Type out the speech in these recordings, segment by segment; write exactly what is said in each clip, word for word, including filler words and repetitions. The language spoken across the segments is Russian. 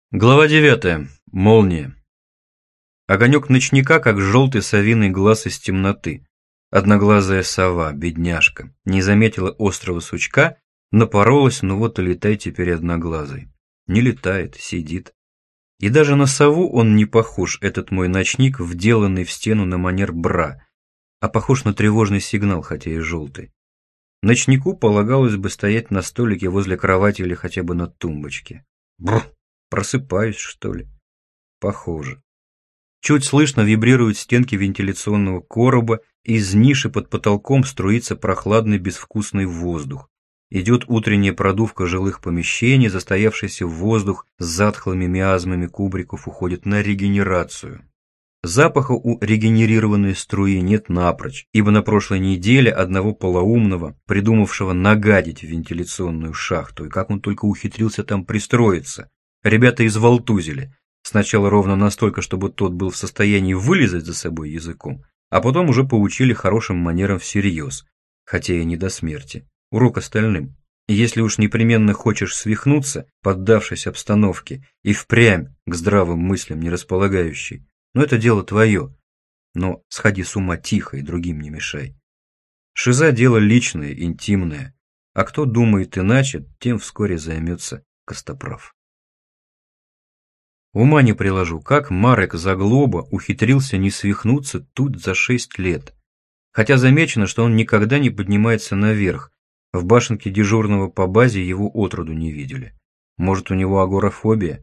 Глава девятая. Молния. Огонек ночника, как желтый совиный глаз из темноты. Одноглазая сова, бедняжка, не заметила острого сучка, напоролась, ну вот и летай теперь одноглазый. Не летает, сидит. И даже на сову он не похож, этот мой ночник, вделанный в стену на манер бра, а похож на тревожный сигнал, хотя и желтый. Ночнику полагалось бы стоять на столике возле кровати или хотя бы на тумбочке. Бррр! Просыпаюсь, что ли? Похоже. Чуть слышно вибрируют стенки вентиляционного короба, и из ниши под потолком струится прохладный безвкусный воздух. Идет утренняя продувка жилых помещений, застоявшийся воздух с затхлыми миазмами кубриков уходит на регенерацию. Запаха у регенерированной струи нет напрочь, ибо на прошлой неделе одного полоумного, придумавшего нагадить в вентиляционную шахту, и как он только ухитрился там пристроиться, ребята изволтузили. Сначала ровно настолько, чтобы тот был в состоянии вылизать за собой языком, а потом уже поучили хорошим манерам всерьез, хотя и не до смерти. Урок остальным. И если уж непременно хочешь свихнуться, поддавшись обстановке, и впрямь к здравым мыслям не располагающий, ну это дело твое, но сходи с ума тихо и другим не мешай. Шиза – дело личное, интимное, а кто думает иначе, тем вскоре займется Костоправ. Ума не приложу, как Марек Заглоба ухитрился не свихнуться тут за шесть лет. Хотя замечено, что он никогда не поднимается наверх, в башенке дежурного по базе его отроду не видели. Может, у него агорафобия?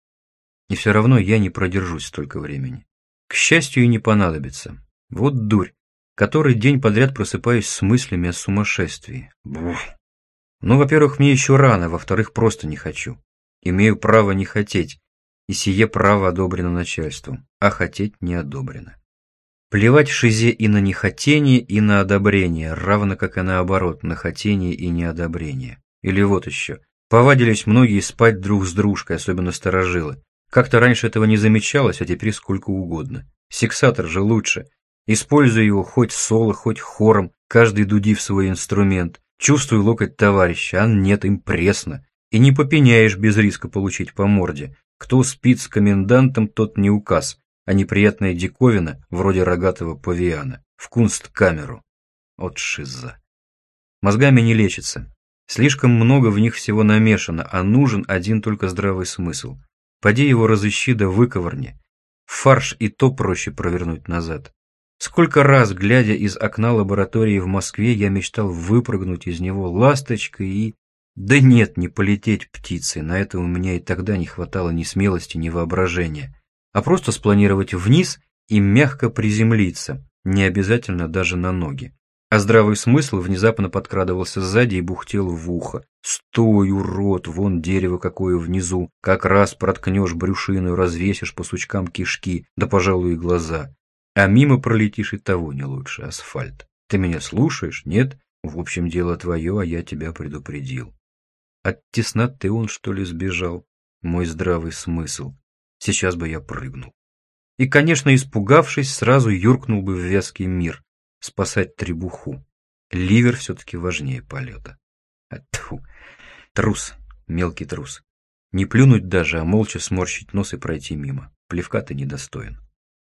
И все равно я не продержусь столько времени. К счастью, и не понадобится. Вот дурь, который день подряд просыпаюсь с мыслями о сумасшествии. Бух. Ну, во-первых, мне еще рано, во-вторых, просто не хочу. Имею право не хотеть. И сие право одобрено начальством, а хотеть не одобрено. Плевать шизе и на нехотение, и на одобрение, равно как и наоборот, на хотение и неодобрение. Или вот еще. Повадились многие спать друг с дружкой, особенно старожилы. Как-то раньше этого не замечалось, а теперь сколько угодно. Сексатор же лучше. Используй его хоть соло, хоть хором, каждый дуди в свой инструмент. Чувствуй локоть товарища, а нет, им пресно. И не попеняешь без риска получить по морде. Кто спит с комендантом, тот не указ, а неприятная диковина, вроде рогатого павиана, в кунсткамеру. От шиза. Мозгами не лечится. Слишком много в них всего намешано, а нужен один только здравый смысл. Поди его разыщи да выковырни. Фарш и то проще провернуть назад. Сколько раз, глядя из окна лаборатории в Москве, я мечтал выпрыгнуть из него ласточкой и... Да нет, не полететь птицей, на это у меня и тогда не хватало ни смелости, ни воображения, а просто спланировать вниз и мягко приземлиться, не обязательно даже на ноги. А здравый смысл внезапно подкрадывался сзади и бухтел в ухо. «Стой, урод, вон дерево какое внизу, как раз проткнешь брюшину, развесишь по сучкам кишки, да, пожалуй, и глаза. А мимо пролетишь и того не лучше, асфальт. Ты меня слушаешь, нет? В общем, дело твое, а я тебя предупредил». От тесноты он, что ли, сбежал? Мой здравый смысл. Сейчас бы я прыгнул. И, конечно, испугавшись, сразу юркнул бы в вязкий мир, спасать требуху. Ливер все-таки важнее полета. А, тьфу, трус, мелкий трус. Не плюнуть даже, а молча сморщить нос и пройти мимо. Плевка ты недостоин.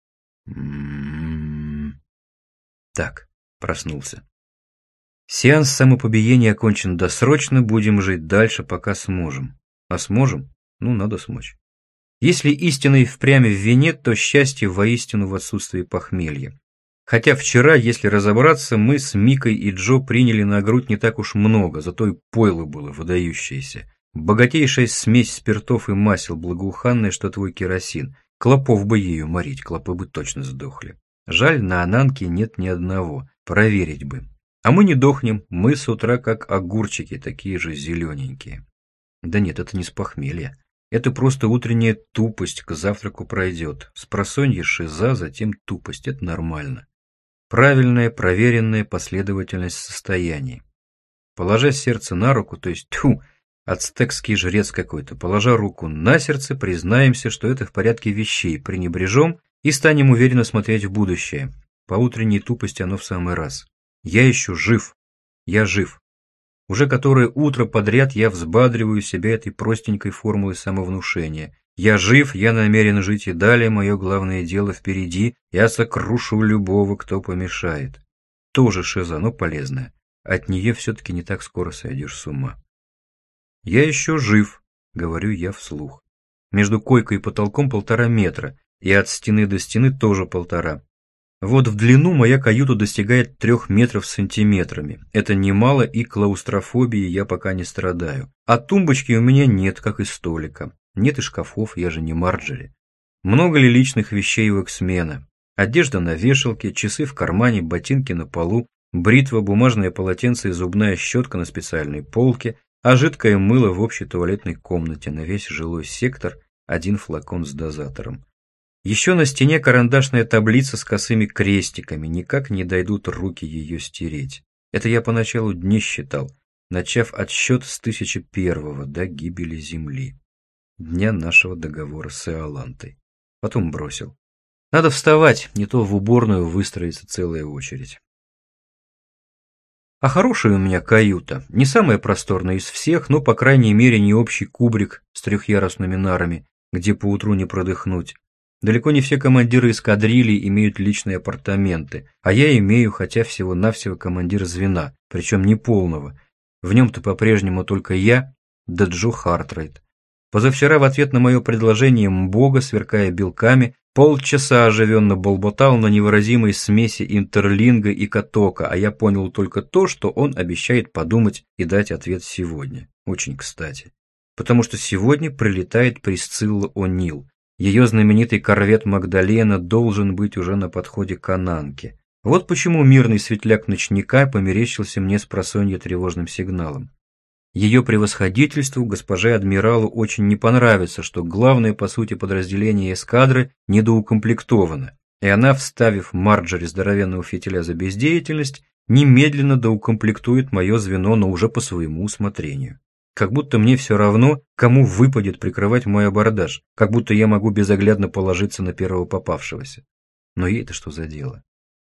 М-м-м. Так, проснулся. Сеанс самопобиения окончен досрочно, будем жить дальше, пока сможем. А сможем? Ну, надо смочь. Если истина и впрямь в вине, то счастье воистину в отсутствии похмелья. Хотя вчера, если разобраться, мы с Микой и Джо приняли на грудь не так уж много, зато и пойло было выдающееся. Богатейшая смесь спиртов и масел, благоуханная, что твой керосин. Клопов бы ею морить, клопы бы точно сдохли. Жаль, на Ананке нет ни одного, проверить бы. А мы не дохнем, мы с утра как огурчики, такие же зелененькие. Да нет, это не с похмелья. Это просто утренняя тупость, к завтраку пройдет. Спросонья шиза, затем тупость, это нормально. Правильная, проверенная последовательность состояний. Положа сердце на руку, то есть, тьфу, ацтекский жрец какой-то, положа руку на сердце, признаемся, что это в порядке вещей, пренебрежем и станем уверенно смотреть в будущее. По утренней тупости оно в самый раз. Я еще жив. Я жив. Уже которое утро подряд я взбадриваю себя этой простенькой формулой самовнушения. Я жив, я намерен жить и далее, мое главное дело впереди, я сокрушу любого, кто помешает. Тоже шиза, но полезная. От нее все-таки не так скоро сойдешь с ума. Я еще жив, говорю я вслух. Между койкой и потолком полтора метра, и от стены до стены тоже полтора. Вот в длину моя каюта достигает трех метров с сантиметрами. Это немало, и клаустрофобии я пока не страдаю. А тумбочки у меня нет, как и столика. Нет и шкафов, я же не Марджери. Много ли личных вещей у эксмена? Одежда на вешалке, часы в кармане, ботинки на полу, бритва, бумажное полотенце и зубная щетка на специальной полке, а жидкое мыло в общей туалетной комнате на весь жилой сектор, один флакон с дозатором. Еще на стене карандашная таблица с косыми крестиками, никак не дойдут руки ее стереть. Это я поначалу дни считал, начав отсчет с тысяча первого до гибели Земли, дня нашего договора с Иолантой. Потом бросил. Надо вставать, не то в уборную выстроится целая очередь. А хорошая у меня каюта, не самая просторная из всех, но, по крайней мере, не общий кубрик с трехъярусными нарами, где поутру не продыхнуть. Далеко не все командиры эскадрилий имеют личные апартаменты, а я имею, хотя всего-навсего командир звена, причем не полного. В нем-то по-прежнему только я, да Джо Хартрайт. Позавчера в ответ на мое предложение Мбога, сверкая белками, полчаса оживенно болботал на невыразимой смеси интерлинга и катока, а я понял только то, что он обещает подумать и дать ответ сегодня. Очень кстати. Потому что сегодня прилетает Присцилла О'Нил. Ее знаменитый корвет Магдалена должен быть уже на подходе к Ананке. Вот почему мирный светляк ночника померещился мне с просонья тревожным сигналом. Ее превосходительству, госпоже адмиралу, очень не понравится, что главное по сути подразделение эскадры недоукомплектовано, и она, вставив Марджери здоровенного фитиля за бездеятельность, немедленно доукомплектует мое звено, но уже по своему усмотрению. Как будто мне все равно, кому выпадет прикрывать мой абордаж, как будто я могу безоглядно положиться на первого попавшегося. Но ей-то что за дело?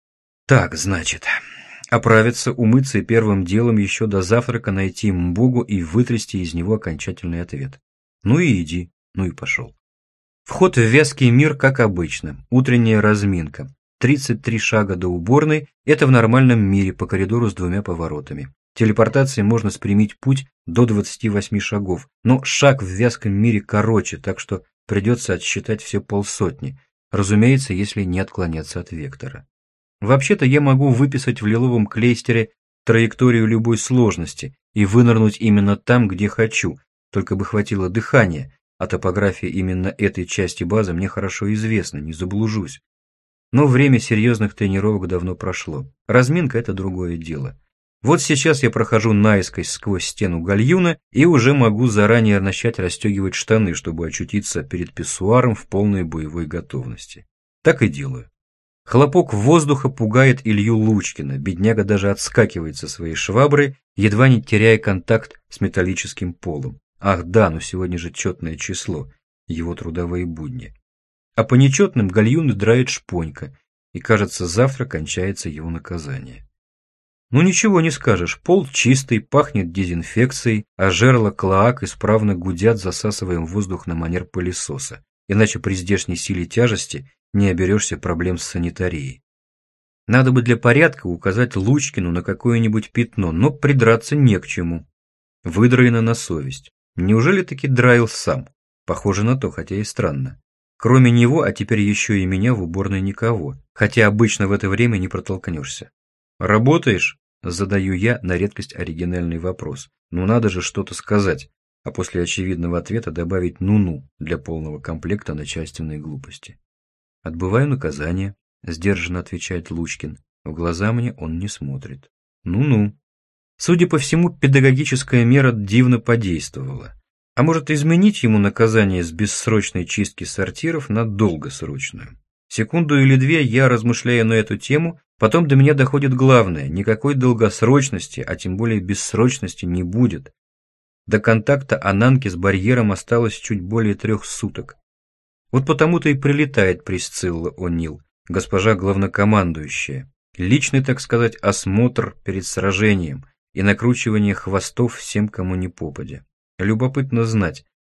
Так, значит... Оправиться, умыться и первым делом еще до завтрака найти Мбогу и вытрясти из него окончательный ответ. Ну и иди, ну и пошел. Вход в вязкий мир, как обычно, утренняя разминка. тридцать три шага до уборной – это в нормальном мире по коридору с двумя поворотами. Телепортацией можно спрямить путь до двадцати восьми шагов, но шаг в вязком мире короче, так что придется отсчитать все полсотни, разумеется, если не отклоняться от вектора. Вообще-то я могу выписать в лиловом клейстере траекторию любой сложности и вынырнуть именно там, где хочу, только бы хватило дыхания, а топография именно этой части базы мне хорошо известна, не заблужусь. Но время серьезных тренировок давно прошло. Разминка – это другое дело. Вот сейчас я прохожу наискось сквозь стену гальюна и уже могу заранее начать расстегивать штаны, чтобы очутиться перед писсуаром в полной боевой готовности. Так и делаю. Хлопок воздуха пугает Илью Лучкина, бедняга даже отскакивает со своей шваброй, едва не теряя контакт с металлическим полом. Ах да, но сегодня же четное число, его трудовые будни. А по нечетным гальюны драет шпонька, и кажется, завтра кончается его наказание. Ну ничего не скажешь, пол чистый, пахнет дезинфекцией, а жерла клоак исправно гудят, засасывая воздух на манер пылесоса, иначе при здешней силе тяжести не оберешься проблем с санитарией. Надо бы для порядка указать Лучкину на какое-нибудь пятно, но придраться не к чему. Выдраено на совесть. Неужели таки драил сам? Похоже на то, хотя и странно. Кроме него, а теперь еще и меня в уборной никого, хотя обычно в это время не протолкнешься. «Работаешь?» – задаю я на редкость оригинальный вопрос. Ну надо же что-то сказать, а после очевидного ответа добавить «ну-ну» для полного комплекта начальственной глупости. «Отбываю наказание», – сдержанно отвечает Лучкин. В глаза мне он не смотрит. «Ну-ну». Судя по всему, педагогическая мера дивно подействовала. А может изменить ему наказание с бессрочной чистки сортиров на долгосрочную? Секунду или две я размышляю на эту тему, потом до меня доходит главное – никакой долгосрочности, а тем более бессрочности не будет. До контакта Ананки с барьером осталось чуть более трех суток. Вот потому-то и прилетает Присцилла О'Нил, госпожа главнокомандующая. Личный, так сказать, осмотр перед сражением и накручивание хвостов всем, кому не попадя. Любопытно знать,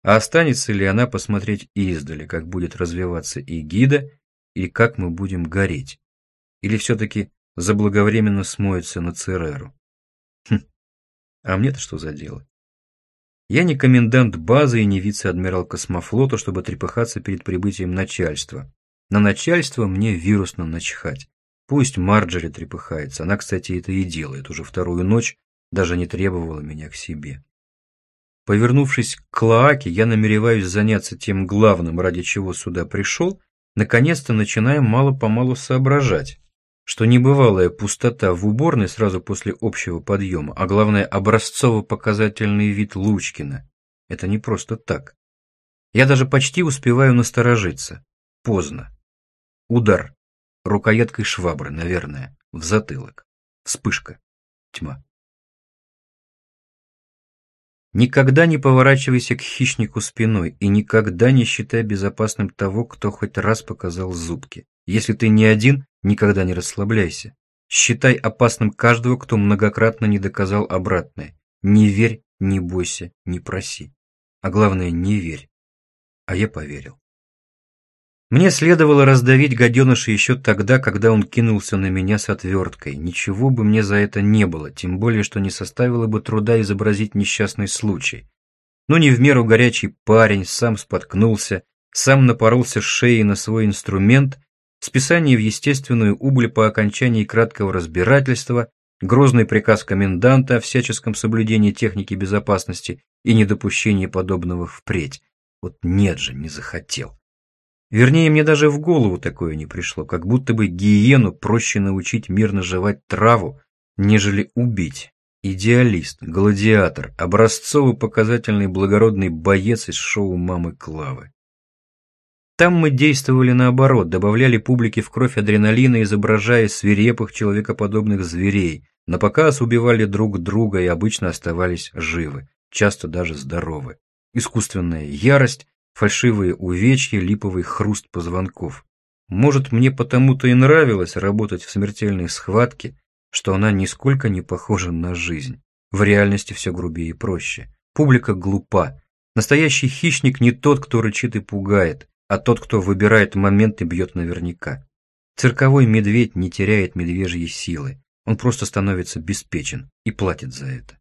А останется ли она посмотреть издали, как будет развиваться Эгида, и как мы будем гореть? Или все-таки заблаговременно смоется на Цереру? Хм, а мне-то что за дело? Я не комендант базы и не вице-адмирал космофлота, чтобы трепыхаться перед прибытием начальства. На начальство мне вирусно начхать. Пусть Марджори трепыхается, она, кстати, это и делает, уже вторую ночь даже не требовала меня к себе. Повернувшись к Клоаке, я намереваюсь заняться тем главным, ради чего сюда пришел, наконец-то начинаем мало-помалу соображать, что небывалая пустота в уборной сразу после общего подъема, а главное образцово-показательный вид Лучкина, это не просто так. Я даже почти успеваю насторожиться. Поздно. Удар. Рукояткой швабры, наверное, в затылок. Вспышка. Тьма. Никогда не поворачивайся к хищнику спиной и никогда не считай безопасным того, кто хоть раз показал зубки. Если ты не один, никогда не расслабляйся. Считай опасным каждого, кто многократно не доказал обратное. Не верь, не бойся, не проси. А главное, не верь. А я поверил. Мне следовало раздавить гаденыша еще тогда, когда он кинулся на меня с отверткой. Ничего бы мне за это не было, тем более, что не составило бы труда изобразить несчастный случай. Но не в меру горячий парень сам споткнулся, сам напоролся шеей на свой инструмент, списание в естественную убыль по окончании краткого разбирательства, грозный приказ коменданта о всяческом соблюдении техники безопасности и недопущении подобного впредь. Вот нет же, не захотел. Вернее, мне даже в голову такое не пришло, как будто бы гиену проще научить мирно жевать траву, нежели убить. Идеалист, гладиатор, образцово-показательный благородный боец из шоу «Мамы Клавы». Там мы действовали наоборот, добавляли публике в кровь адреналина, изображая свирепых человекоподобных зверей, напоказ убивали друг друга и обычно оставались живы, часто даже здоровы. Искусственная ярость, фальшивые увечья, липовый хруст позвонков. Может, мне потому-то и нравилось работать в смертельной схватке, что она нисколько не похожа на жизнь. В реальности все грубее и проще. Публика глупа. Настоящий хищник не тот, кто рычит и пугает, а тот, кто выбирает момент и бьет наверняка. Цирковой медведь не теряет медвежьей силы. Он просто становится беспечен и платит за это.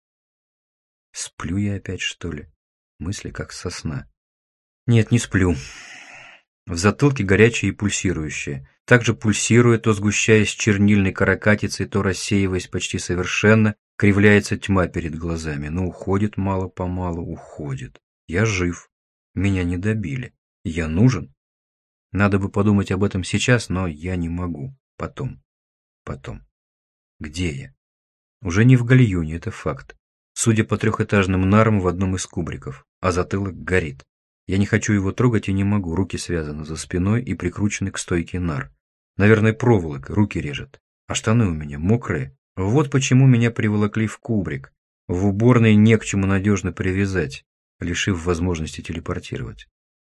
Сплю я опять, что ли? Мысли как со сна. Нет, не сплю. В затылке горячее и пульсирующее. Также пульсируя, то сгущаясь чернильной каракатицей, то рассеиваясь почти совершенно, кривляется тьма перед глазами, но уходит мало-помалу, уходит. Я жив. Меня не добили. Я нужен. Надо бы подумать об этом сейчас, но я не могу. Потом. Потом. Где я? Уже не в гальюне, это факт. Судя по трехэтажным нарам в одном из кубриков, а затылок горит. Я не хочу его трогать и не могу, руки связаны за спиной и прикручены к стойке нар. Наверное, проволока, руки режет. А штаны у меня мокрые. Вот почему меня приволокли в кубрик. В уборной не к чему надежно привязать, лишив возможности телепортировать.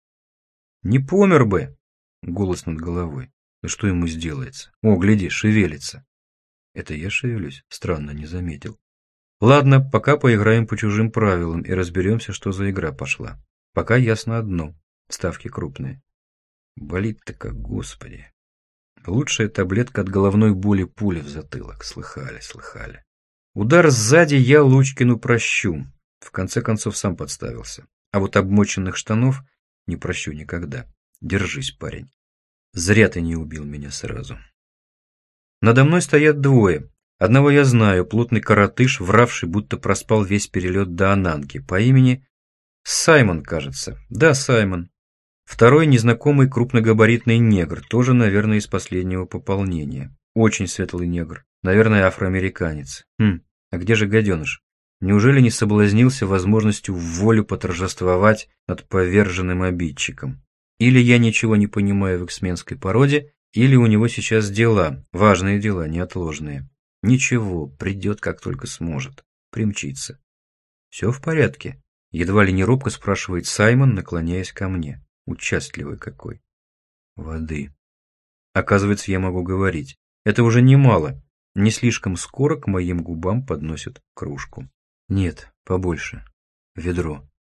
Не помер бы! Голос над головой. Да что ему сделается? О, гляди, шевелится. Это я шевелюсь? Странно, не заметил. Ладно, пока поиграем по чужим правилам и разберемся, что за игра пошла. Пока ясно одно. Ставки крупные. Болит-то как, господи. Лучшая таблетка от головной боли пули в затылок. Слыхали, слыхали. Удар сзади я Лучкину прощу. В конце концов сам подставился. А вот обмоченных штанов не прощу никогда. Держись, парень. Зря ты не убил меня сразу. Надо мной стоят двое. Одного я знаю, плотный коротыш, вравший, будто проспал весь перелет до Ананки, по имени Саймон, кажется. Да, Саймон. Второй незнакомый крупногабаритный негр, тоже, наверное, из последнего пополнения. Очень светлый негр. Наверное, афроамериканец. Хм, а где же гаденыш? Неужели не соблазнился возможностью в волю поторжествовать над поверженным обидчиком? Или я ничего не понимаю в эксменской породе, или у него сейчас дела, важные дела, неотложные. Ничего, придет как только сможет. Примчится. Все в порядке? Едва ли не робко спрашивает Саймон, наклоняясь ко мне. Участливый какой. Воды. Оказывается, я могу говорить. Это уже немало. Не слишком скоро к моим губам подносят кружку. Нет, побольше. Ведро.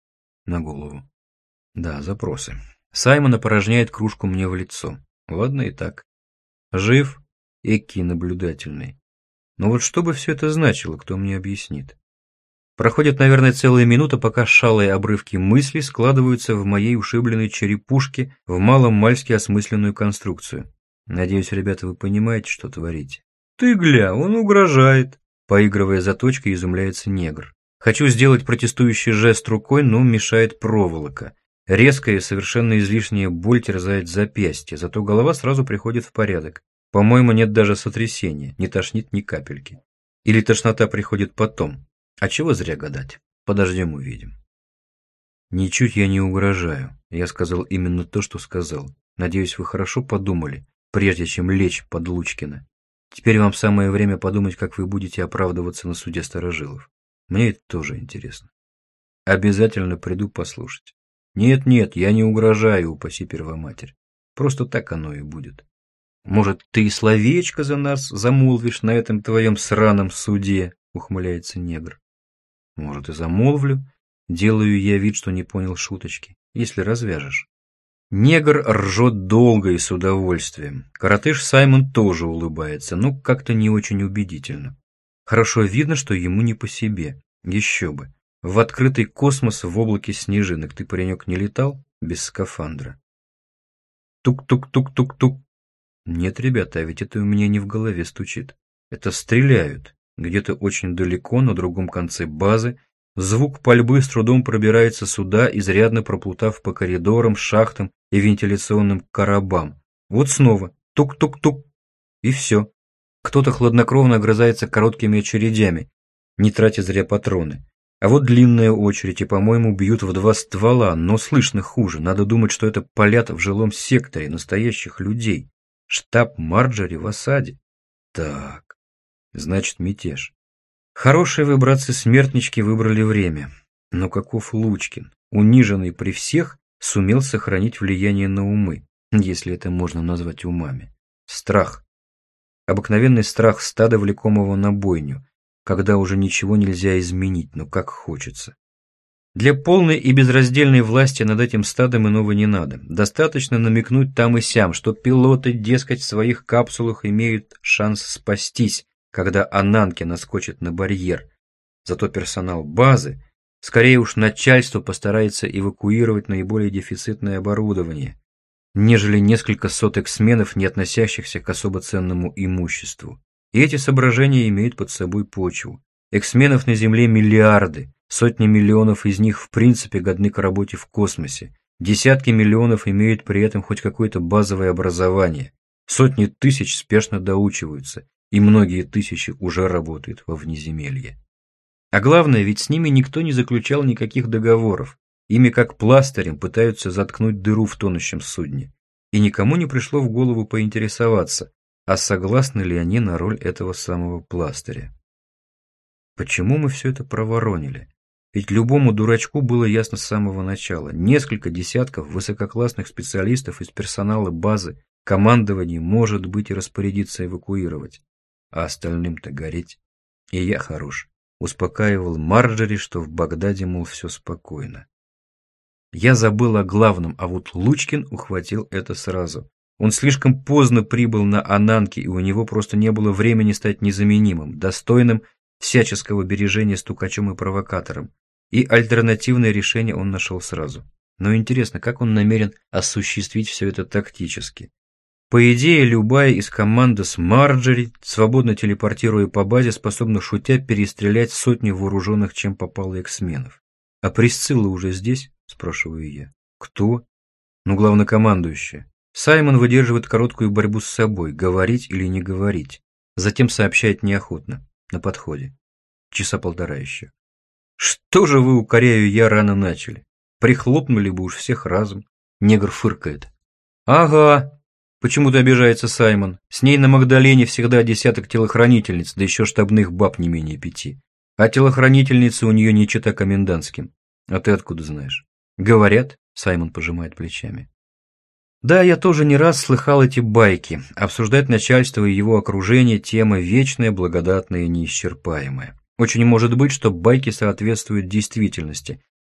на голову. Да, запросы. Саймон опорожняет кружку мне в лицо. Ладно и так. Жив, эки наблюдательный. Но вот что бы все это значило, кто мне объяснит? Проходит, наверное, целая минута, пока шалые обрывки мыслей складываются в моей ушибленной черепушке в маломальски осмысленную конструкцию. Надеюсь, ребята, вы понимаете, что творите. Ты гля, он угрожает. Поигрывая заточкой, изумляется негр. Хочу сделать протестующий жест рукой, но мешает проволока. Резкая и совершенно излишняя боль терзает запястье, зато голова сразу приходит в порядок. По-моему, нет даже сотрясения, не тошнит ни капельки. Или тошнота приходит потом. А чего зря гадать? Подождем, увидим. Ничуть я не угрожаю. Я сказал именно то, что сказал. Надеюсь, вы хорошо подумали, прежде чем лечь под Лучкина. Теперь вам самое время подумать, как вы будете оправдываться на суде старожилов. Мне это тоже интересно. Обязательно приду послушать. Нет-нет, я не угрожаю, упаси Первоматерь. Просто так оно и будет. Может, ты и словечко за нас замолвишь на этом твоем сраном суде, ухмыляется негр. Может, и замолвлю. Делаю я вид, что не понял шуточки, если развяжешь. Негр ржет долго и с удовольствием. Коротыш Саймон тоже улыбается, но как-то не очень убедительно. Хорошо видно, что ему не по себе. Еще бы. В открытый космос в облаке снежинок ты, паренек, не летал без скафандра? Тук-тук-тук-тук-тук. Нет, ребята, а ведь это у меня не в голове стучит. Это стреляют. Где-то очень далеко, на другом конце базы. Звук пальбы с трудом пробирается сюда, изрядно проплутав по коридорам, шахтам и вентиляционным коробам. Вот снова. Тук-тук-тук. И все. Кто-то хладнокровно огрызается короткими очередями, не тратя зря патроны. А вот длинная очередь, и, по-моему, бьют в два ствола, но слышно хуже. Надо думать, что это палят в жилом секторе настоящих людей. Штаб Марджори в осаде. Так, значит, мятеж. Хорошие вы, братцы-смертнички, выбрали время. Но каков Лучкин, униженный при всех, сумел сохранить влияние на умы, если это можно назвать умами. Страх. Обыкновенный страх стада, влекомого на бойню, когда уже ничего нельзя изменить, но как хочется. Для полной и безраздельной власти над этим стадом иного не надо. Достаточно намекнуть там и сям, что пилоты, дескать, в своих капсулах имеют шанс спастись, когда Ананки наскочит на барьер. Зато персонал базы, скорее уж начальство, постарается эвакуировать наиболее дефицитное оборудование, нежели несколько сот эксменов, не относящихся к особо ценному имуществу. И эти соображения имеют под собой почву. Эксменов на Земле миллиарды, сотни миллионов из них в принципе годны к работе в космосе, десятки миллионов имеют при этом хоть какое-то базовое образование, сотни тысяч спешно доучиваются, и многие тысячи уже работают во внеземелье. А главное, ведь с ними никто не заключал никаких договоров, ими как пластырем пытаются заткнуть дыру в тонущем судне, и никому не пришло в голову поинтересоваться, а согласны ли они на роль этого самого пластыря. Почему мы все это проворонили? Ведь любому дурачку было ясно с самого начала. Несколько десятков высококлассных специалистов из персонала базы командование может быть и распорядиться эвакуировать, а остальным-то гореть. И я хорош. Успокаивал Марджори, что в Багдаде, мол, все спокойно. Я забыл о главном, а вот Лучкин ухватил это сразу. Он слишком поздно прибыл на Ананки, и у него просто не было времени стать незаменимым, достойным всяческого бережения стукачом и провокатором. И альтернативное решение он нашел сразу. Но интересно, как он намерен осуществить все это тактически? По идее, любая из команды с Марджори, свободно телепортируя по базе, способна шутя перестрелять сотни вооруженных чем попало эксменов. А Присцилла уже здесь? Спрашиваю я. Кто? Ну, главнокомандующая. Саймон выдерживает короткую борьбу с собой, говорить или не говорить. Затем сообщает неохотно, на подходе. Часа полтора еще. Что же вы, укоряю я, рано начали? Прихлопнули бы уж всех разом. Негр фыркает. Ага. Почему-то обижается Саймон. С ней на Магдалене всегда десяток телохранительниц, да еще штабных баб не менее пяти. А телохранительницы у нее не чета комендантским. А ты откуда знаешь? Говорят, Саймон пожимает плечами. Да, я тоже не раз слыхал эти байки. Обсуждать начальство и его окружение – тема вечная, благодатная и неисчерпаемая. Очень может быть, что байки соответствуют действительности.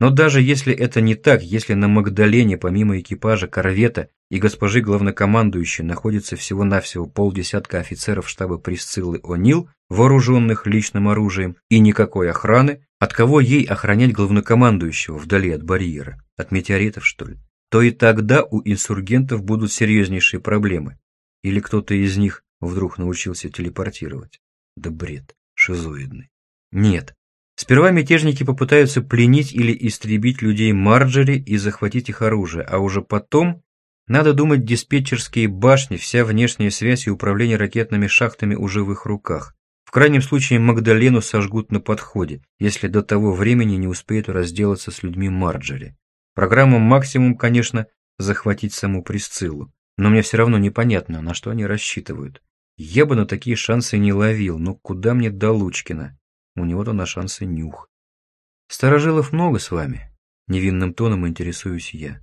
Но даже если это не так, если на Магдалене помимо экипажа корвета и госпожи главнокомандующей находится всего-навсего полдесятка офицеров штаба Присциллы О'Нил, вооруженных личным оружием, и никакой охраны, от кого ей охранять главнокомандующего вдали от барьера? От метеоритов, что ли? То и тогда у инсургентов будут серьезнейшие проблемы. Или кто-то из них вдруг научился телепортировать? Да бред, шизоидный. Нет. Сперва мятежники попытаются пленить или истребить людей Марджери и захватить их оружие, а уже потом, надо думать, диспетчерские башни, вся внешняя связь и управление ракетными шахтами уже в их руках. В крайнем случае Магдалену сожгут на подходе, если до того времени не успеют разделаться с людьми Марджери. Программа максимум, конечно, захватить саму Присциллу, но мне все равно непонятно, на что они рассчитывают. Я бы на такие шансы не ловил, но куда мне до Лучкина? У него-то на шансы нюх. Старожилов много с вами? Невинным тоном интересуюсь я.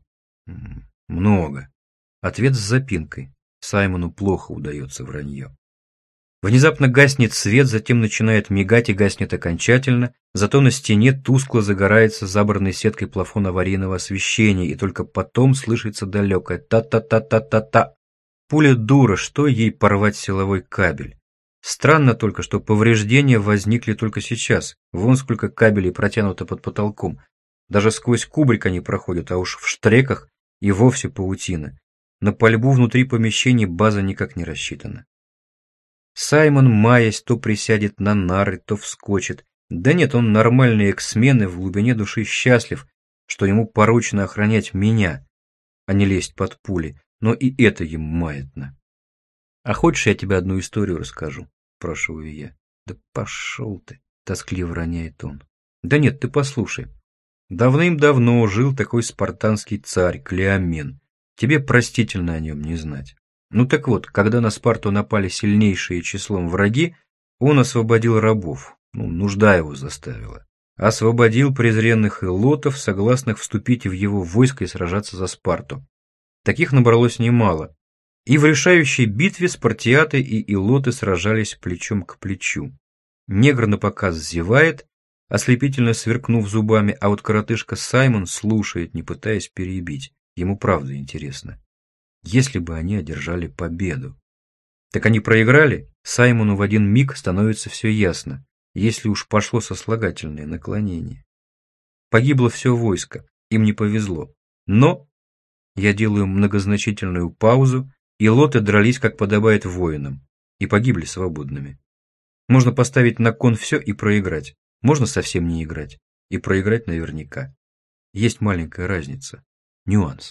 Много. Ответ с запинкой. Саймону плохо удается вранье. Внезапно гаснет свет, затем начинает мигать и гаснет окончательно, зато на стене тускло загорается забранной сеткой плафон аварийного освещения, и только потом слышится далекое та-та-та-та-та-та. Пуля дура, что ей порвать силовой кабель? Странно только, что повреждения возникли только сейчас. Вон сколько кабелей протянуто под потолком. Даже сквозь кубрик они проходят, а уж в штреках и вовсе паутина. На пальбу внутри помещений база никак не рассчитана. Саймон, маясь, то присядет на нары, то вскочит. Да нет, он нормальный эксмен и в глубине души счастлив, что ему поручено охранять меня, а не лезть под пули. Но и это ему маятно. «А хочешь, я тебе одну историю расскажу?» – спрашиваю я. «Да пошел ты!» – тоскливо роняет он. «Да нет, ты послушай. Давным-давно жил такой спартанский царь Клеомен. Тебе простительно о нем не знать. Ну так вот, когда на Спарту напали сильнейшие числом враги, он освободил рабов, ну, нужда его заставила. Освободил презренных илотов, согласных вступить в его войско и сражаться за Спарту. Таких набралось немало. И в решающей битве спартиаты и илоты сражались плечом к плечу. Негр напоказ зевает, ослепительно сверкнув зубами, а вот коротышка Саймон слушает, не пытаясь перебить. Ему правда интересно. Если бы они одержали победу. Так они проиграли? Саймону в один миг становится все ясно, если уж пошло сослагательное наклонение. Погибло все войско, им не повезло. Но, я делаю многозначительную паузу, илоты дрались, как подобает воинам, и погибли свободными. Можно поставить на кон все и проиграть. Можно совсем не играть и проиграть наверняка. Есть маленькая разница. Нюанс.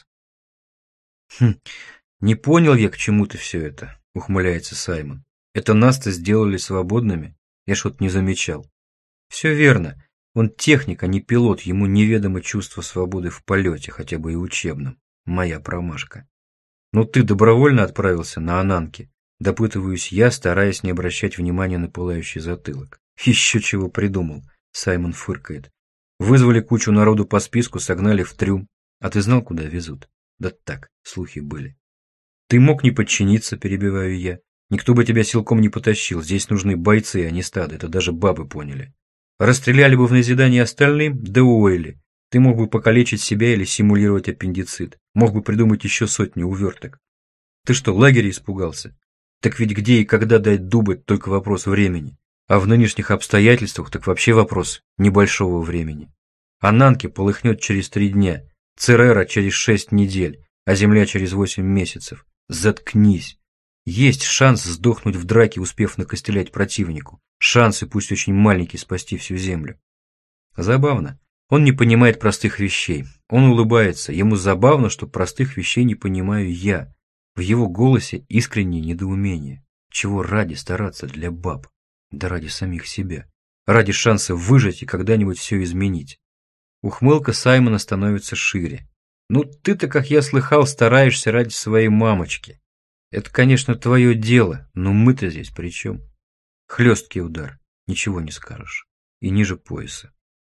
Хм, не понял я, к чему ты все это, ухмыляется Саймон. Это нас-то сделали свободными? Я что-то не замечал. Все верно. Он техник, а не пилот. Ему неведомо чувство свободы в полете, хотя бы и учебном. Моя промашка. Но ты добровольно отправился на Ананки? Допытываюсь я, стараясь не обращать внимания на пылающий затылок. Еще чего придумал, Саймон фыркает. Вызвали кучу народу по списку, согнали в трюм. А ты знал, куда везут? Да так, слухи были. Ты мог не подчиниться, перебиваю я. Никто бы тебя силком не потащил. Здесь нужны бойцы, а не стадо. Это даже бабы поняли. Расстреляли бы в назидание остальным, да уэли. Ты мог бы покалечить себя или симулировать аппендицит. Мог бы придумать еще сотни уверток. Ты что, лагеря испугался? Так ведь где и когда дать дубы, только вопрос времени. А в нынешних обстоятельствах так вообще вопрос небольшого времени. Ананки полыхнет через три дня, Церера через шесть недель, а Земля через восемь месяцев. Заткнись. Есть шанс сдохнуть в драке, успев накостылять противнику. Шанс, и пусть очень маленький, спасти всю Землю. Забавно. Он не понимает простых вещей. Он улыбается. Ему забавно, что простых вещей не понимаю я. В его голосе искреннее недоумение. Чего ради стараться для баб? Да ради самих себя. Ради шанса выжить и когда-нибудь все изменить. Ухмылка Саймона становится шире. Ну ты-то, как я слыхал, стараешься ради своей мамочки. Это, конечно, твое дело, но мы-то здесь при чем? Хлесткий удар, ничего не скажешь. И ниже пояса.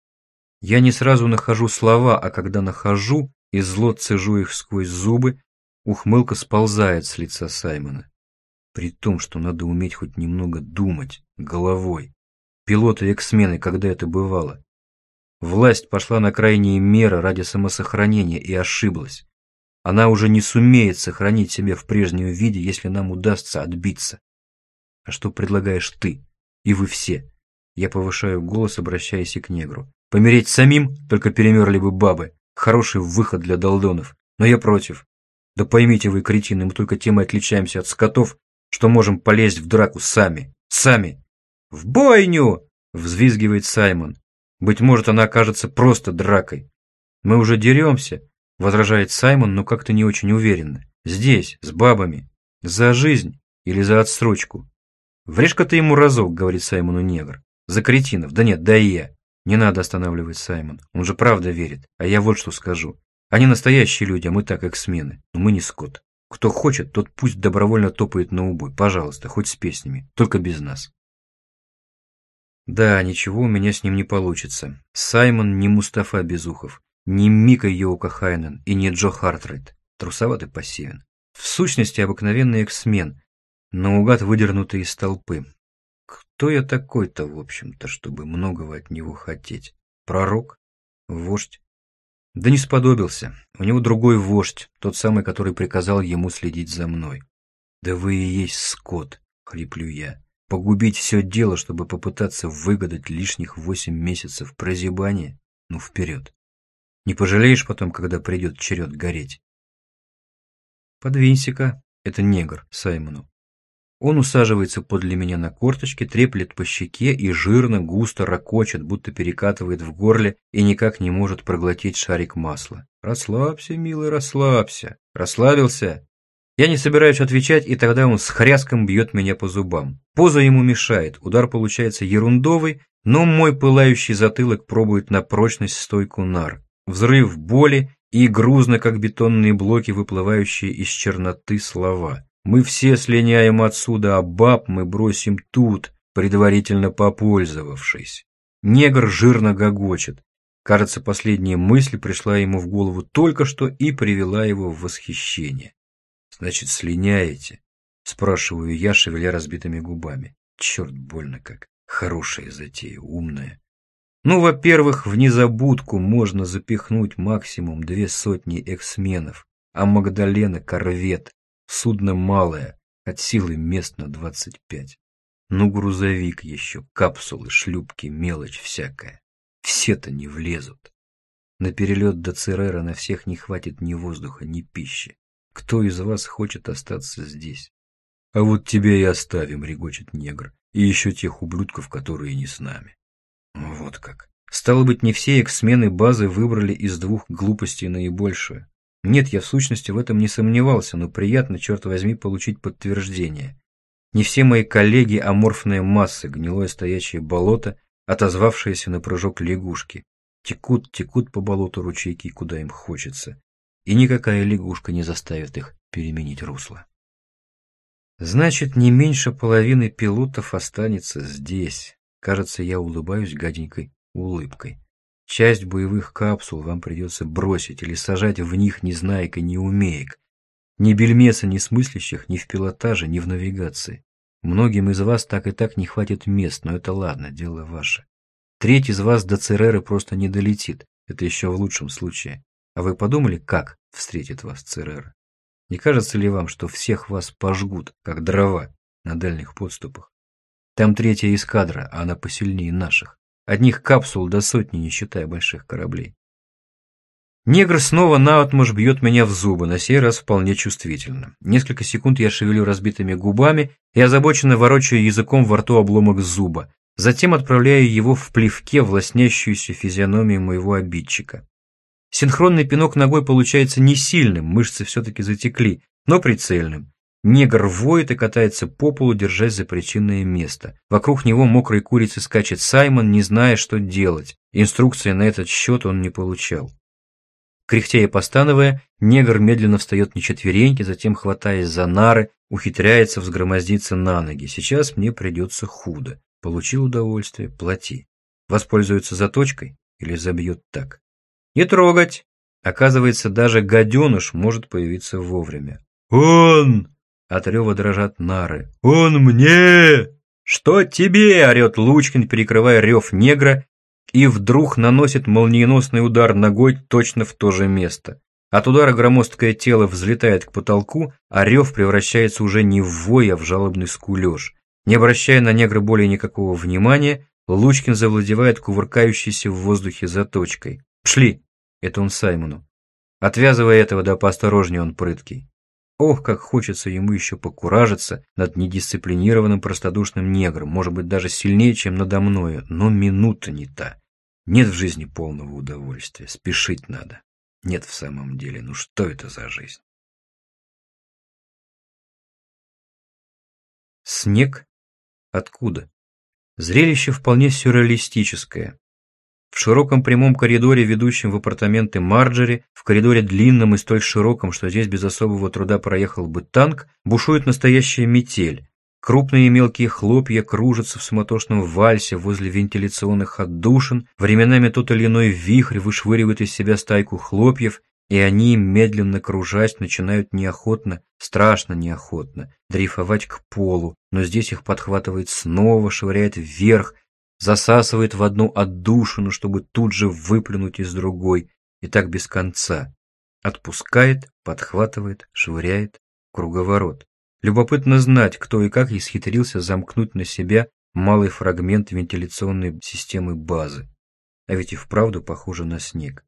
Я не сразу нахожу слова, а когда нахожу и зло цежу их сквозь зубы, ухмылка сползает с лица Саймона. При том, что надо уметь хоть немного думать головой. Пилоты-эксмены, когда это бывало? Власть пошла на крайние меры ради самосохранения и ошиблась. Она уже не сумеет сохранить себя в прежнем виде, если нам удастся отбиться. А что предлагаешь ты? И вы все? Я повышаю голос, обращаясь и к негру. Помереть самим, только перемерли бы бабы. Хороший выход для долдонов. Но я против. Да поймите вы, кретины, мы только тем и отличаемся от скотов, что можем полезть в драку сами. Сами. В бойню! Взвизгивает Саймон. Быть может, она окажется просто дракой. Мы уже деремся, возражает Саймон, но как-то не очень уверенно. Здесь, с бабами. За жизнь или за отсрочку? Врежь-ка ты ему разок, говорит Саймону негр. За кретинов. Да нет, да и я. Не надо останавливать Саймон. Он же правда верит. А я вот что скажу. Они настоящие люди, а мы так эксмены. Но мы не скот. Кто хочет, тот пусть добровольно топает на убой. Пожалуйста, хоть с песнями. Только без нас. Да, ничего у меня с ним не получится. Саймон не Мустафа Безухов, не Мика Йоукахайнен и не Джо Хартрайт. Трусоват и пассивен. В сущности, обыкновенный эксмен, наугад выдернутый из толпы. Кто я такой-то, в общем-то, чтобы многого от него хотеть? Пророк? Вождь? Да не сподобился. У него другой вождь, тот самый, который приказал ему следить за мной. Да вы и есть скот, хриплю я. Погубить все дело, чтобы попытаться выгадать лишних восемь месяцев прозябания? Ну, вперед. Не пожалеешь потом, когда придет черед гореть? Подвинься-ка, это негр Саймону. Он усаживается подле меня на корточке, треплет по щеке и жирно, густо ракочет, будто перекатывает в горле и никак не может проглотить шарик масла. Расслабься, милый, расслабься. Расслабился? Я не собираюсь отвечать, и тогда он с хряском бьет меня по зубам. Поза ему мешает, удар получается ерундовый, но мой пылающий затылок пробует на прочность стойку нар. Взрыв боли и грузно, как бетонные блоки, выплывающие из черноты слова. Мы все слиняем отсюда, а баб мы бросим тут, предварительно попользовавшись. Негр жирно гогочет. Кажется, последняя мысль пришла ему в голову только что и привела его в восхищение. «Значит, слиняете?» — спрашиваю я, шевеля разбитыми губами. Черт, больно как. Хорошая затея, умная. Ну, во-первых, в незабудку можно запихнуть максимум две сотни эксменов, а Магдалена — корвет, судно малое, от силы мест на двадцать пять. Ну, грузовик еще, капсулы, шлюпки, мелочь всякая. Все-то не влезут. На перелет до Церера на всех не хватит ни воздуха, ни пищи. Кто из вас хочет остаться здесь? А вот тебя и оставим, регочет негр, и еще тех ублюдков, которые не с нами. Вот как. Стало быть, не все эксмены базы выбрали из двух глупостей наибольшую. Нет, я в сущности в этом не сомневался, но приятно, черт возьми, получить подтверждение. Не все мои коллеги аморфные массы, гнилое стоячее болото, отозвавшиеся на прыжок лягушки. Текут, текут по болоту ручейки, куда им хочется. И никакая лягушка не заставит их переменить русло. Значит, не меньше половины пилотов останется здесь. Кажется, я улыбаюсь гаденькой улыбкой. Часть боевых капсул вам придется бросить или сажать в них ни знаек и ни умеек. Ни бельмеса, ни смыслящих, ни в пилотаже, ни в навигации. Многим из вас так и так не хватит мест, но это ладно, дело ваше. Треть из вас до Цереры просто не долетит, это еще в лучшем случае. А вы подумали, как встретит вас Церера? Не кажется ли вам, что всех вас пожгут, как дрова, на дальних подступах? Там третья эскадра, а она посильнее наших. Одних капсул до сотни, не считая больших кораблей. Негр снова наотмашь бьет меня в зубы, на сей раз вполне чувствительно. Несколько секунд я шевелю разбитыми губами и озабоченно ворочаю языком во рту обломок зуба. Затем отправляю его в плевке в лоснящуюся физиономию моего обидчика. Синхронный пинок ногой получается не сильным, мышцы все-таки затекли, но прицельным. Негр воет и катается по полу, держась за причинное место. Вокруг него мокрой курицей скачет Саймон, не зная, что делать. Инструкции на этот счет он не получал. Кряхтя и постановая, негр медленно встает на четвереньки, затем, хватаясь за нары, ухитряется взгромоздиться на ноги. Сейчас мне придется худо. Получил удовольствие — плати. Воспользуется заточкой или забьет так? Не трогать! Оказывается, даже гаденыш может появиться вовремя. «Он!» — от рева дрожат нары. «Он мне!» «Что тебе?» — орет Лучкин, перекрывая рев негра и вдруг наносит молниеносный удар ногой точно в то же место. От удара громоздкое тело взлетает к потолку, а рев превращается уже не в вой, а в жалобный скулеж. Не обращая на негра более никакого внимания, Лучкин завладевает кувыркающейся в воздухе заточкой. «Пшли!» — это он Саймону. «Отвязывай этого, да поосторожнее, он прыткий». Ох, как хочется ему еще покуражиться над недисциплинированным простодушным негром, может быть, даже сильнее, чем надо мною, но минута не та. Нет в жизни полного удовольствия, спешить надо. Нет в самом деле, ну что это за жизнь? Снег? Откуда? Зрелище вполне сюрреалистическое. В широком прямом коридоре, ведущем в апартаменты Марджери, в коридоре длинном и столь широком, что здесь без особого труда проехал бы танк, бушует настоящая метель. Крупные и мелкие хлопья кружатся в суматошном вальсе возле вентиляционных отдушин, временами тот или иной вихрь вышвыривает из себя стайку хлопьев, и они, медленно кружась, начинают неохотно, страшно неохотно, дрейфовать к полу, но здесь их подхватывает снова, швыряет вверх, засасывает в одну отдушину, чтобы тут же выплюнуть из другой, и так без конца. Отпускает, подхватывает, швыряет, круговорот. Любопытно знать, кто и как исхитрился замкнуть на себя малый фрагмент вентиляционной системы базы. А ведь и вправду похоже на снег.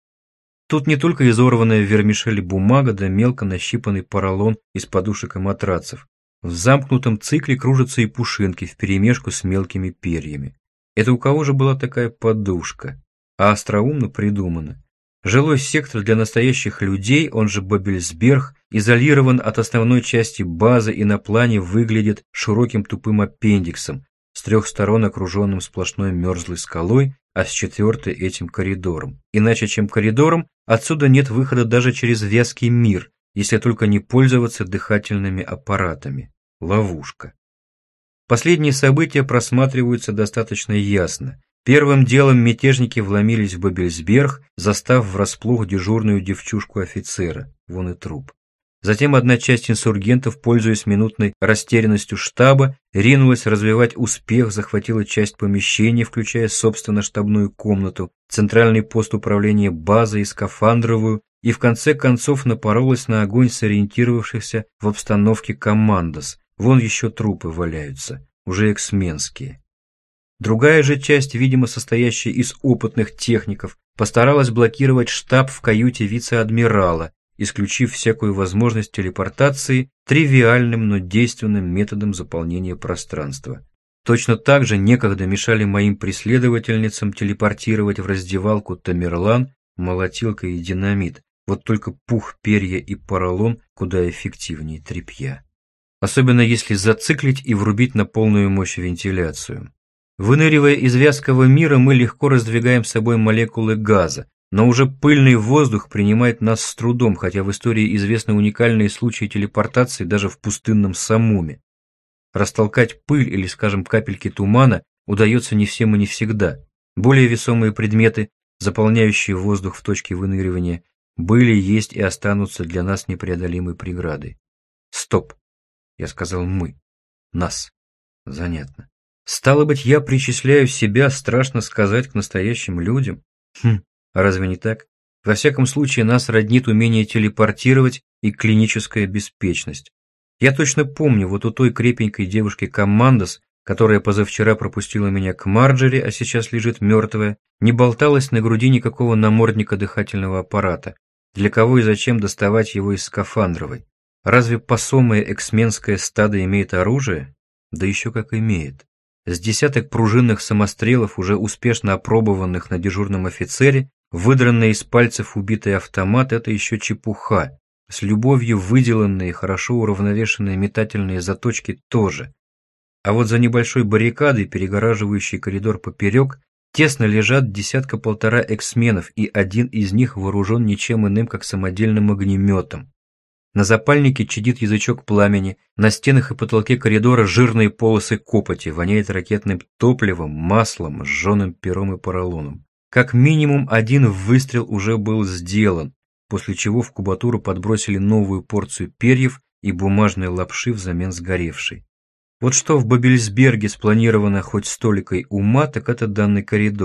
Тут не только изорванная в вермишели бумага, да мелко нащипанный поролон из подушек и матрацев. В замкнутом цикле кружатся и пушинки вперемешку с мелкими перьями. Это у кого же была такая подушка? А остроумно придумано. Жилой сектор для настоящих людей, он же Бабельсберг, изолирован от основной части базы и на плане выглядит широким тупым аппендиксом, с трех сторон окруженным сплошной мерзлой скалой, а с четвертой этим коридором. Иначе чем коридором, отсюда нет выхода даже через вязкий мир, если только не пользоваться дыхательными аппаратами. Ловушка. Последние события просматриваются достаточно ясно. Первым делом мятежники вломились в Бабельсберг, застав врасплох дежурную девчушку офицера, вон и труп. Затем одна часть инсургентов, пользуясь минутной растерянностью штаба, ринулась развивать успех, захватила часть помещения, включая, собственно, штабную комнату, центральный пост управления базой и скафандровую, и в конце концов напоролась на огонь сориентировавшихся в обстановке командос. Вон еще трупы валяются, уже эксменские. Другая же часть, видимо состоящая из опытных техников, постаралась блокировать штаб в каюте вице-адмирала, исключив всякую возможность телепортации тривиальным, но действенным методом заполнения пространства. Точно так же некогда мешали моим преследовательницам телепортировать в раздевалку Тамерлан, молотилка и динамит, вот только пух, перья и поролон куда эффективнее тряпья. Особенно если зациклить и врубить на полную мощь вентиляцию. Выныривая из вязкого мира, мы легко раздвигаем с собой молекулы газа, но уже пыльный воздух принимает нас с трудом, хотя в истории известны уникальные случаи телепортации даже в пустынном Самуме. Растолкать пыль или, скажем, капельки тумана удается не всем и не всегда. Более весомые предметы, заполняющие воздух в точке выныривания, были, есть и останутся для нас непреодолимой преградой. Стоп. Я сказал «мы». Нас. Занятно. Стало быть, я причисляю себя, страшно сказать, к настоящим людям? Хм, а разве не так? Во всяком случае, нас роднит умение телепортировать и клиническая беспечность. Я точно помню вот у той крепенькой девушки Командос, которая позавчера пропустила меня к Марджери, а сейчас лежит мертвая, не болталось на груди никакого намордника дыхательного аппарата. Для кого и зачем доставать его из скафандровой? Разве посомое эксменское стадо имеет оружие? Да еще как имеет. С десяток пружинных самострелов, уже успешно опробованных на дежурном офицере, выдранные из пальцев убитый автомат – это еще чепуха. С любовью выделанные, хорошо уравновешенные метательные заточки тоже. А вот за небольшой баррикадой, перегораживающей коридор поперек, тесно лежат десятка-полтора эксменов, и один из них вооружен ничем иным, как самодельным огнеметом. На запальнике чадит язычок пламени, на стенах и потолке коридора жирные полосы копоти, воняет ракетным топливом, маслом, сжженным пером и поролоном. Как минимум один выстрел уже был сделан, после чего в кубатуру подбросили новую порцию перьев и бумажной лапши взамен сгоревшей. Вот что в Бабельсберге спланировано хоть столикой ума, так это данный коридор.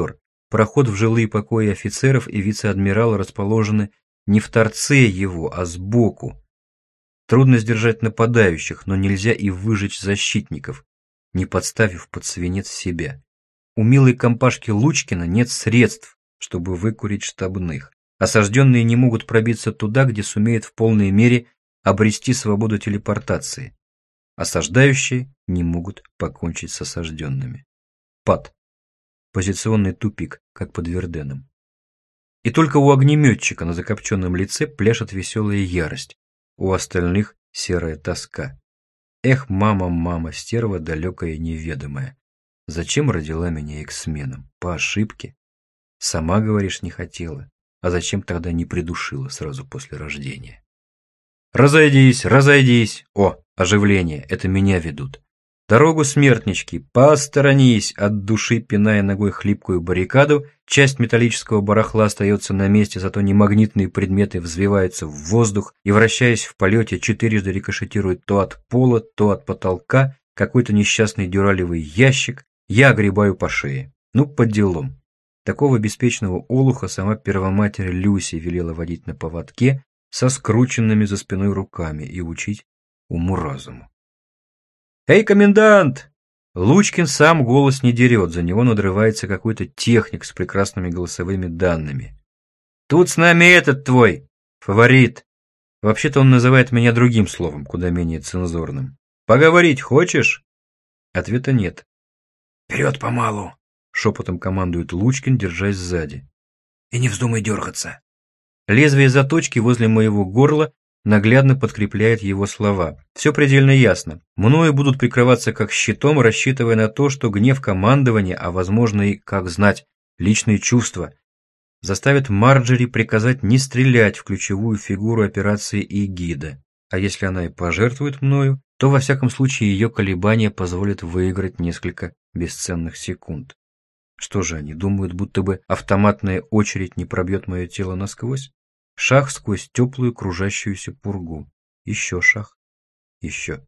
проход в жилые покои офицеров и вице-адмирала расположены не в торце его, а сбоку. Трудно сдержать нападающих, но нельзя и выжечь защитников, не подставив под свинец себя. У милой компашки Лучкина нет средств, чтобы выкурить штабных. Осажденные не могут пробиться туда, где сумеют в полной мере обрести свободу телепортации. Осаждающие не могут покончить с осажденными. Пад. Позиционный тупик, как под Верденом. И только у огнеметчика на закопченном лице пляшет веселая ярость, у остальных серая тоска. Эх, мама, мама, стерва далекая и неведомая. Зачем родила меня эксменом? По ошибке? Сама, говоришь, не хотела. А зачем тогда не придушила сразу после рождения? Разойдись, разойдись. О, оживление, это меня ведут. Дорогу, смертнички, посторонись, от души пиная ногой хлипкую баррикаду. Часть металлического барахла остается на месте, зато немагнитные предметы взвиваются в воздух и, вращаясь в полете, четырежды рикошетируют то от пола, то от потолка. Какой-то несчастный дюралевый ящик. Я огребаю по шее. Ну, по делам. Такого беспечного олуха сама первоматерь Люси велела водить на поводке со скрученными за спиной руками и учить уму-разуму. «Эй, комендант!» Лучкин сам голос не дерет, за него надрывается какой-то техник с прекрасными голосовыми данными. «Тут с нами этот твой, фаворит. Вообще-то он называет меня другим словом, куда менее цензурным. Поговорить хочешь?» Ответа нет. «Вперед помалу!» — шепотом командует Лучкин, держась сзади. «И не вздумай дергаться!» Лезвие заточки возле моего горла наглядно подкрепляет его слова. Все предельно ясно. Мною будут прикрываться как щитом, рассчитывая на то, что гнев командования, а возможно и, как знать, личные чувства, заставят Марджери приказать не стрелять в ключевую фигуру операции «Эгида». А если она и пожертвует мною, то во всяком случае ее колебания позволят выиграть несколько бесценных секунд. Что же они думают, будто бы автоматная очередь не пробьет мое тело насквозь? Шаг сквозь теплую кружащуюся пургу. Еще шаг. Еще.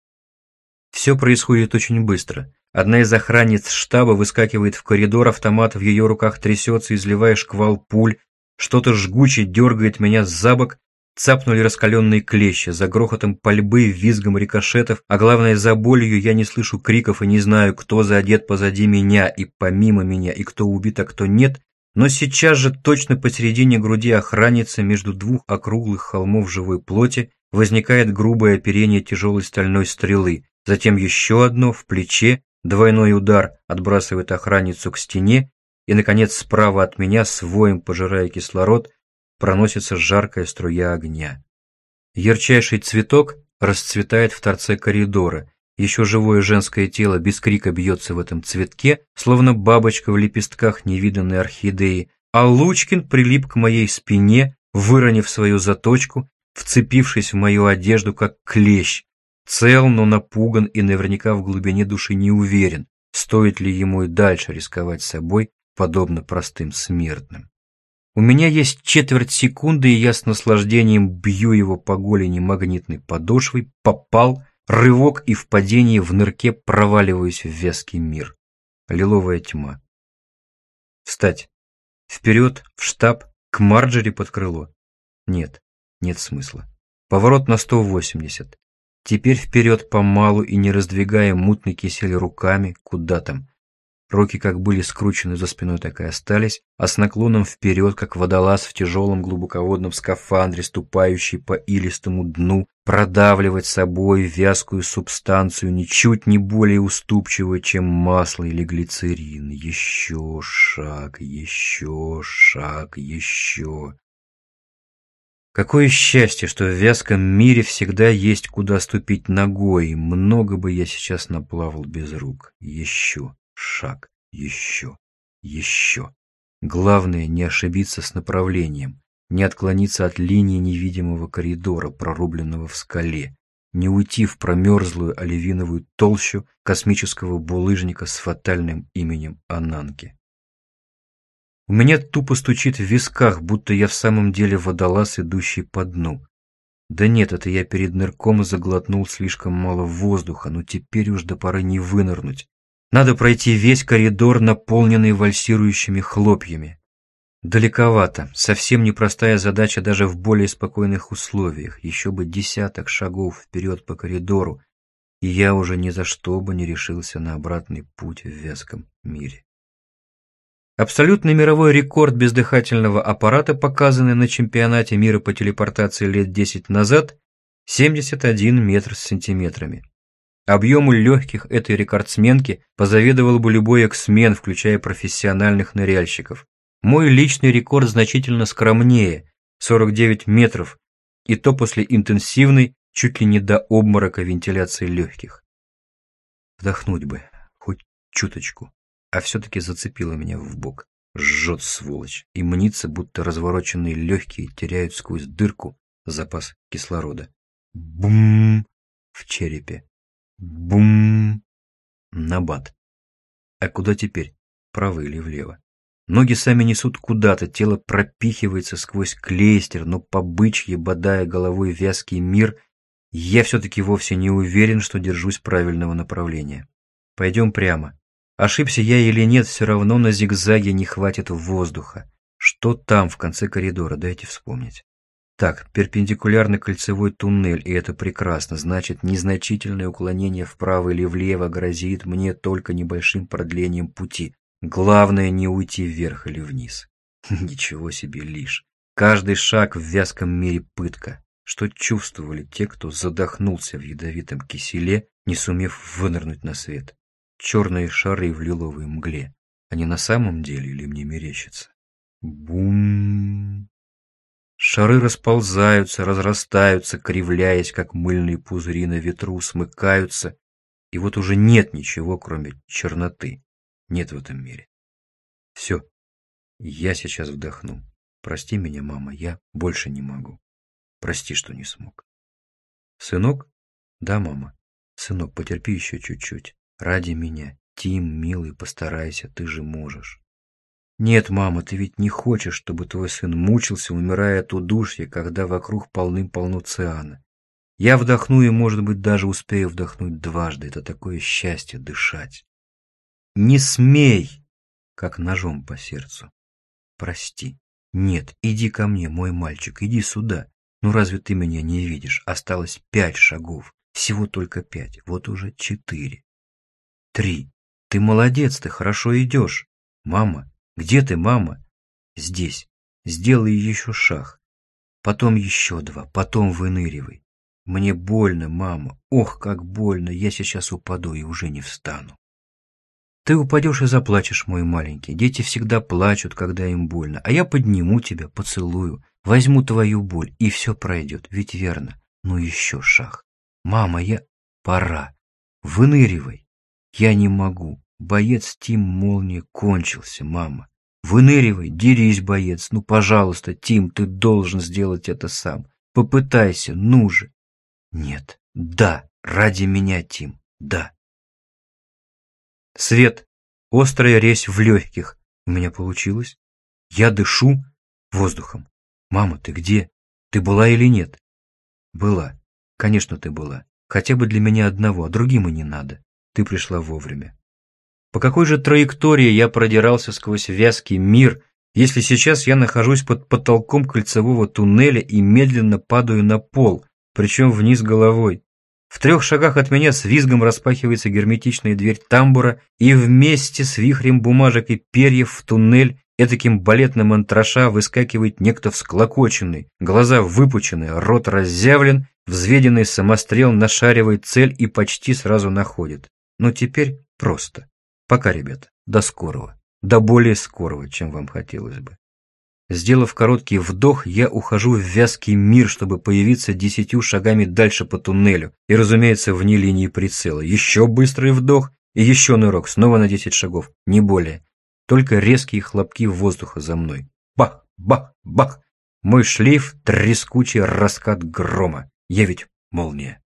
Все происходит очень быстро. Одна из охранниц штаба выскакивает в коридор, автомат в ее руках трясется, изливая шквал пуль. Что-то жгуче дергает меня за бок. Цапнули раскаленные клещи. За грохотом пальбы, визгом рикошетов, а главное, за болью я не слышу криков и не знаю, кто задет позади меня и помимо меня, и кто убит, а кто нет. Но сейчас же точно посередине груди охранницы между двух округлых холмов живой плоти возникает грубое оперение тяжелой стальной стрелы, затем еще одно в плече, двойной удар отбрасывает охранницу к стене, и, наконец, справа от меня, с воем пожирая кислород, проносится жаркая струя огня. Ярчайший цветок расцветает в торце коридора. Еще живое женское тело без крика бьется в этом цветке, словно бабочка в лепестках невиданной орхидеи, а Лучкин прилип к моей спине, выронив свою заточку, вцепившись в мою одежду, как клещ. Цел, но напуган и наверняка в глубине души не уверен, стоит ли ему и дальше рисковать собой, подобно простым смертным. У меня есть четверть секунды, и я с наслаждением бью его по голени магнитной подошвой, попал, рывок, и в падении в нырке проваливаюсь в вязкий мир. Лиловая тьма. Встать. Вперед, в штаб, к Марджери под крыло. Нет, нет смысла. Поворот на сто восемьдесят. Теперь вперед помалу и не раздвигая мутный кисель руками, куда там. Руки как были скручены за спиной, так и остались, а с наклоном вперед, как водолаз в тяжелом глубоководном скафандре, ступающий по илистому дну, продавливать собой вязкую субстанцию, ничуть не более уступчивую, чем масло или глицерин. Еще шаг, еще шаг, еще. Какое счастье, что в вязком мире всегда есть куда ступить ногой, много бы я сейчас наплавал без рук. Еще. Шаг, еще, еще. Главное не ошибиться с направлением, не отклониться от линии невидимого коридора, прорубленного в скале, не уйти в промерзлую оливиновую толщу космического булыжника с фатальным именем Ананки. У меня тупо стучит в висках, будто я в самом деле водолаз, идущий по дну. Да нет, это я перед нырком заглотнул слишком мало воздуха, но теперь уж до поры не вынырнуть. Надо пройти весь коридор, наполненный вальсирующими хлопьями. Далековато, совсем непростая задача даже в более спокойных условиях. Еще бы десяток шагов вперед по коридору, и я уже ни за что бы не решился на обратный путь в вязком мире. Абсолютный мировой рекорд бездыхательного аппарата, показанный на чемпионате мира по телепортации лет десять назад, семьдесят один метр с сантиметрами. Объему легких этой рекордсменки позавидовал бы любой эксмен, включая профессиональных ныряльщиков. Мой личный рекорд значительно скромнее – сорок девять метров, и то после интенсивной, чуть ли не до обморока вентиляции легких. Вдохнуть бы, хоть чуточку, а все-таки зацепило меня в бок. Жжет, сволочь, и мнится, будто развороченные легкие теряют сквозь дырку запас кислорода. Бум! В черепе. Бум! Набат. А куда теперь? Вправо или влево? Ноги сами несут куда-то, тело пропихивается сквозь клейстер, но по бычьи, бодая головой вязкий мир, я все-таки вовсе не уверен, что держусь правильного направления. Пойдем прямо. Ошибся я или нет, все равно на зигзаге не хватит воздуха. Что там в конце коридора, дайте вспомнить. Так, перпендикулярно кольцевой туннель, и это прекрасно, значит, незначительное уклонение вправо или влево грозит мне только небольшим продлением пути. Главное не уйти вверх или вниз. Ничего себе лишь. Каждый шаг в вязком мире пытка. Что чувствовали те, кто задохнулся в ядовитом киселе, не сумев вынырнуть на свет? Черные шары в лиловой мгле. Они на самом деле или мне мерещится? Бум! Шары расползаются, разрастаются, кривляясь, как мыльные пузыри на ветру, смыкаются, и вот уже нет ничего, кроме черноты. Нет в этом мире. Все, я сейчас вдохну. Прости меня, мама, я больше не могу. Прости, что не смог. Сынок? Да, мама. Сынок, потерпи еще чуть-чуть. Ради меня. Тим, милый, постарайся, ты же можешь. Нет, мама, ты ведь не хочешь, чтобы твой сын мучился, умирая от удушья, когда вокруг полным-полно циана. Я вдохну и, может быть, даже успею вдохнуть дважды. Это такое счастье дышать. Не смей! Как ножом по сердцу. Прости. Нет, иди ко мне, мой мальчик, иди сюда. Ну разве ты меня не видишь? Осталось пять шагов. Всего только пять. Вот уже четыре. Три. Ты молодец, ты хорошо идешь. Мама, где ты, мама? Здесь. Сделай еще шаг. Потом еще два. Потом выныривай. Мне больно, мама. Ох, как больно. Я сейчас упаду и уже не встану. Ты упадешь и заплачешь, мой маленький. Дети всегда плачут, когда им больно. А я подниму тебя, поцелую, возьму твою боль, и все пройдет. Ведь верно. Ну еще шаг. Мама, я... Пора. Выныривай. Я не могу. Боец Тим Молния кончился, мама. Выныривай, дерись, боец. Ну, пожалуйста, Тим, ты должен сделать это сам. Попытайся, ну же. Нет. Да. Ради меня, Тим. Да. Свет. Острая резь в легких. У меня получилось. Я дышу воздухом. Мама, ты где? Ты была или нет? Была. Конечно, ты была. Хотя бы для меня одного, а другим и не надо. Ты пришла вовремя. По какой же траектории я продирался сквозь вязкий мир, если сейчас я нахожусь под потолком кольцевого туннеля и медленно падаю на пол, причем вниз головой? В трех шагах от меня с визгом распахивается герметичная дверь тамбура, и вместе с вихрем бумажек и перьев в туннель этаким балетным антраша выскакивает некто всклокоченный, глаза выпучены, рот разъявлен, взведенный самострел нашаривает цель и почти сразу находит. Но теперь просто. Пока, ребята, до скорого, до более скорого, чем вам хотелось бы. Сделав короткий вдох, я ухожу в вязкий мир, чтобы появиться десятью шагами дальше по туннелю и, разумеется, вне линии прицела. Еще быстрый вдох и еще нырок, снова на десять шагов, не более. Только резкие хлопки воздуха за мной. Бах, бах, бах. Мой шлейф — трескучий раскат грома. Я ведь молния.